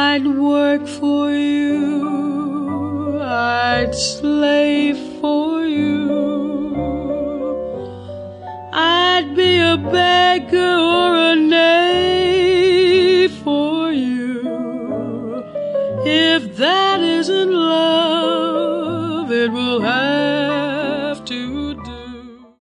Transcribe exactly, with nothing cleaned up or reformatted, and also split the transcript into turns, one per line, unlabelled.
I'd work for you, I'd slave for you, I'd be a beggar or a knave for you. If that isn't love, it will have